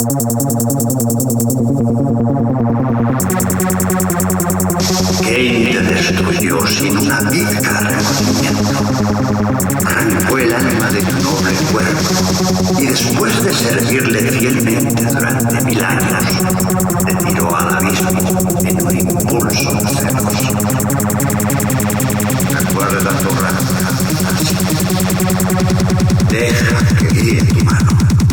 Cain te destruyó sin una pizca de remordimiento. Arrancó el alma de tu noble cuerpo y después de servirle fielmente durante 1000 años, te tiró al abismo en un impulso celoso. Recuerda tu raza, así. Deja que guíe tu mano.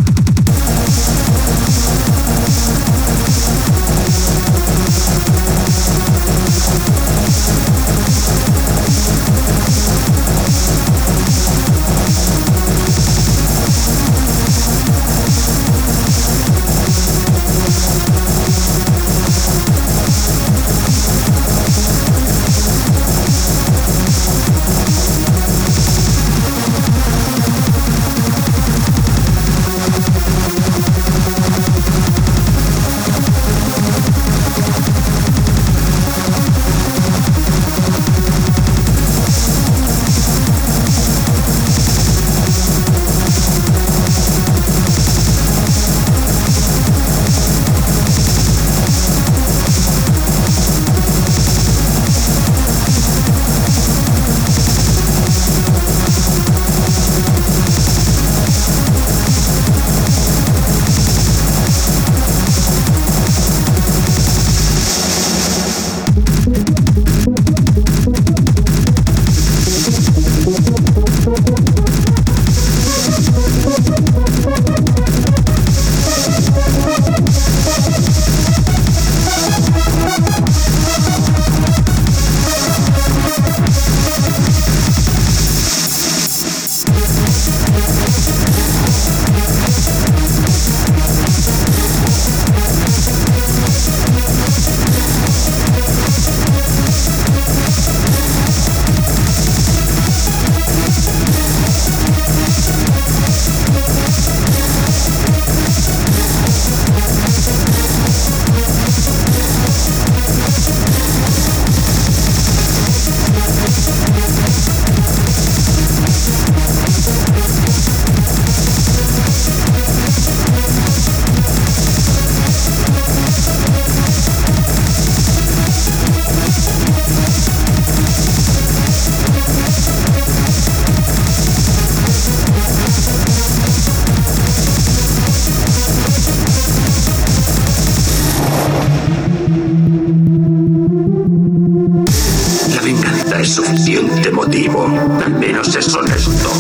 Es suficiente motivo, al menos es honesto.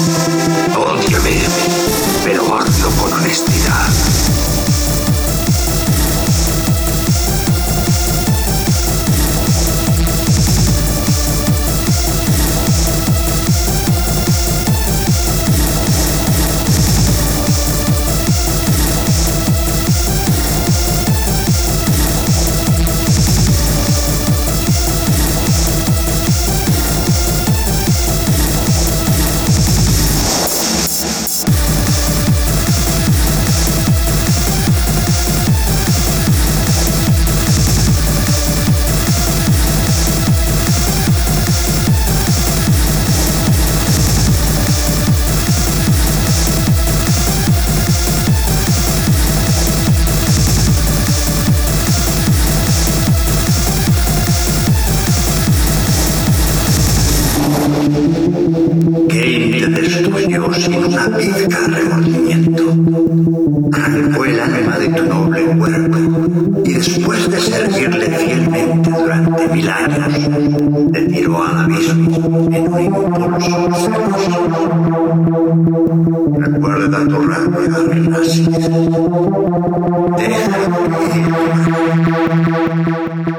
Ódiame, pero hazlo con honestidad. Cain te destruyó sin una pizca de remordimiento. Arrancó el alma de tu noble cuerpo y después de servirle fielmente durante 1000 años, te tiró al abismo en un impulso celoso. Recuerda tu rabia al nacer. Deja que